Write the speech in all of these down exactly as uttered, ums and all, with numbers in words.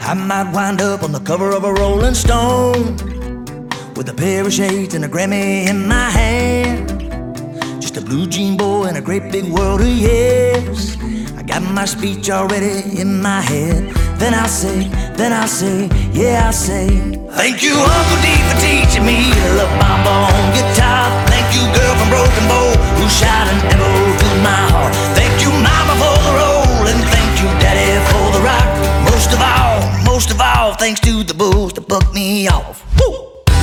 I might wind up on the cover of a Rolling Stone with a pair of shades and a Grammy in my hand. Just a blue jean boy in a great big world of yes. I got my speech already in my head. Then I'll say, then I'll say, yeah, I'll say, thank you, Uncle D, for teaching me to love Mama on guitar. Thank you, girl from Broken Bow, who shot an arrow through my heart. Thank you, Mama, for the roll, and thank you, Daddy, for the rock. Most of all, most of all, thanks to the booze that bucked me off. Woo!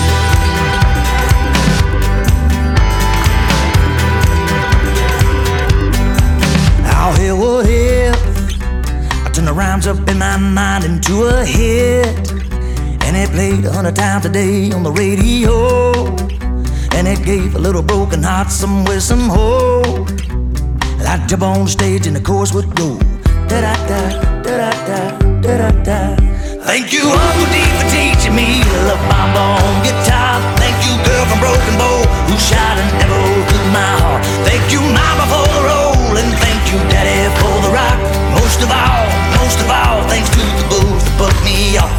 Now hear what if I turn the rhymes up in my mind into a hit, and it played a hundred times a day on the radio, and it gave a little broken heart somewhere, some hope. And I'd jump on stage and the chorus would go da-da-da, da-da-da, da-da-da. Thank you, Uncle D, for teaching me to love Mama on guitar. Thank you, girl from Broken Bow, who shot an arrow through my heart. Thank you, Mama, for the roll, and thank you, Daddy, for the rock. Most of all, most of all, thanks to the booze that put me off.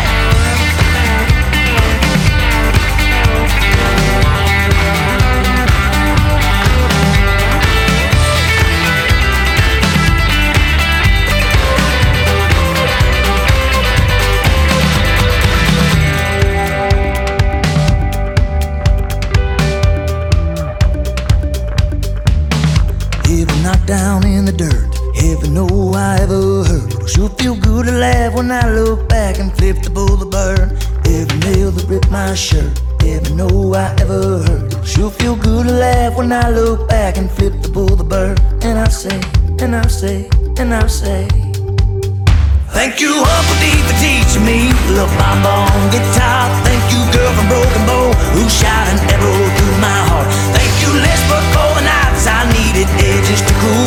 Knocked down in the dirt, heaven know I ever hurt. It'll sure feel good to laugh when I look back and flip the bull that burn. Every nail that ripped my shirt, heaven know I ever hurt. It'll sure feel good to laugh when I look back and flip the bull that burn. And I say, and I say, and I say, thank you, Uncle D, for teaching me to love Mama on guitar. Thank you, girl from Broken Bow, who shot an arrow through my heart. Thank you, Lisbeth, for the nights I needed edges to cool